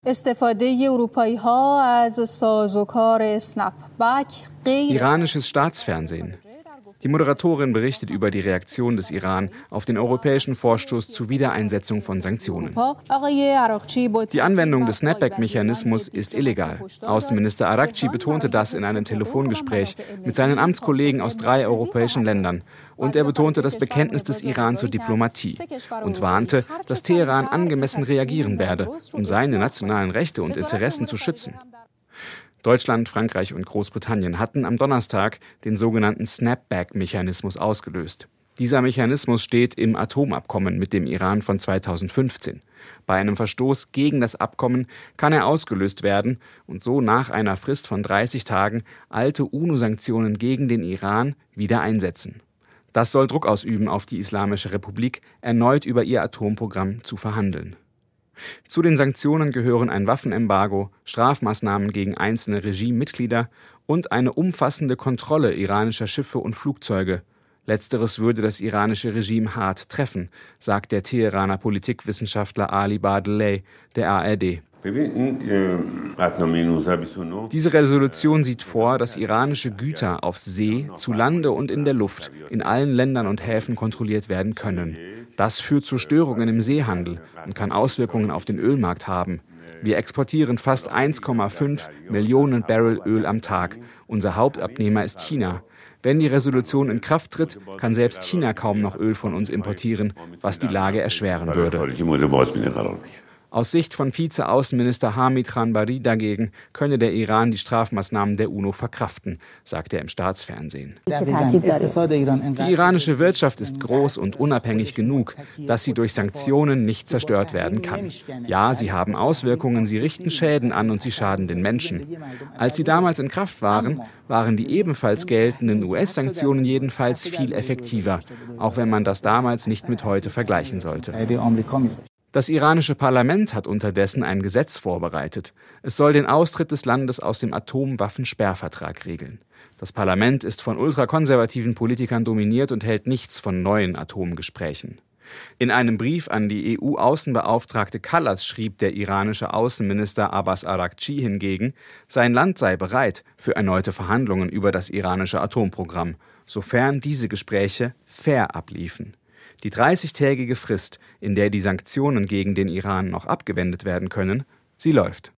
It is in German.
Iranisches Staatsfernsehen. Die Moderatorin berichtet über die Reaktion des Iran auf den europäischen Vorstoß zur Wiedereinsetzung von Sanktionen. Die Anwendung des Snapback-Mechanismus ist illegal. Außenminister Araghchi betonte das in einem Telefongespräch mit seinen Amtskollegen aus 3 europäischen Ländern. Und er betonte das Bekenntnis des Iran zur Diplomatie und warnte, dass Teheran angemessen reagieren werde, um seine nationalen Rechte und Interessen zu schützen. Deutschland, Frankreich und Großbritannien hatten am Donnerstag den sogenannten Snapback-Mechanismus ausgelöst. Dieser Mechanismus steht im Atomabkommen mit dem Iran von 2015. Bei einem Verstoß gegen das Abkommen kann er ausgelöst werden und so nach einer Frist von 30 Tagen alte UNO-Sanktionen gegen den Iran wieder einsetzen. Das soll Druck ausüben auf die Islamische Republik, erneut über ihr Atomprogramm zu verhandeln. Zu den Sanktionen gehören ein Waffenembargo, Strafmaßnahmen gegen einzelne Regimemitglieder und eine umfassende Kontrolle iranischer Schiffe und Flugzeuge. Letzteres würde das iranische Regime hart treffen, sagt der Teheraner Politikwissenschaftler Ali Bardeley der ARD. Diese Resolution sieht vor, dass iranische Güter auf See, zu Lande und in der Luft in allen Ländern und Häfen kontrolliert werden können. Das führt zu Störungen im Seehandel und kann Auswirkungen auf den Ölmarkt haben. Wir exportieren fast 1,5 Millionen Barrel Öl am Tag. Unser Hauptabnehmer ist China. Wenn die Resolution in Kraft tritt, kann selbst China kaum noch Öl von uns importieren, was die Lage erschweren würde. Aus Sicht von Vize-Außenminister Hamid Khanbari dagegen könne der Iran die Strafmaßnahmen der UNO verkraften, sagt er im Staatsfernsehen. Die iranische Wirtschaft ist groß und unabhängig genug, dass sie durch Sanktionen nicht zerstört werden kann. Ja, sie haben Auswirkungen, sie richten Schäden an und sie schaden den Menschen. Als sie damals in Kraft waren, waren die ebenfalls geltenden US-Sanktionen jedenfalls viel effektiver, auch wenn man das damals nicht mit heute vergleichen sollte. Das iranische Parlament hat unterdessen ein Gesetz vorbereitet. Es soll den Austritt des Landes aus dem Atomwaffensperrvertrag regeln. Das Parlament ist von ultrakonservativen Politikern dominiert und hält nichts von neuen Atomgesprächen. In einem Brief an die EU-Außenbeauftragte Kallas schrieb der iranische Außenminister Abbas Araghchi hingegen, sein Land sei bereit für erneute Verhandlungen über das iranische Atomprogramm, sofern diese Gespräche fair abliefen. Die 30-tägige Frist, in der die Sanktionen gegen den Iran noch abgewendet werden können, sie läuft.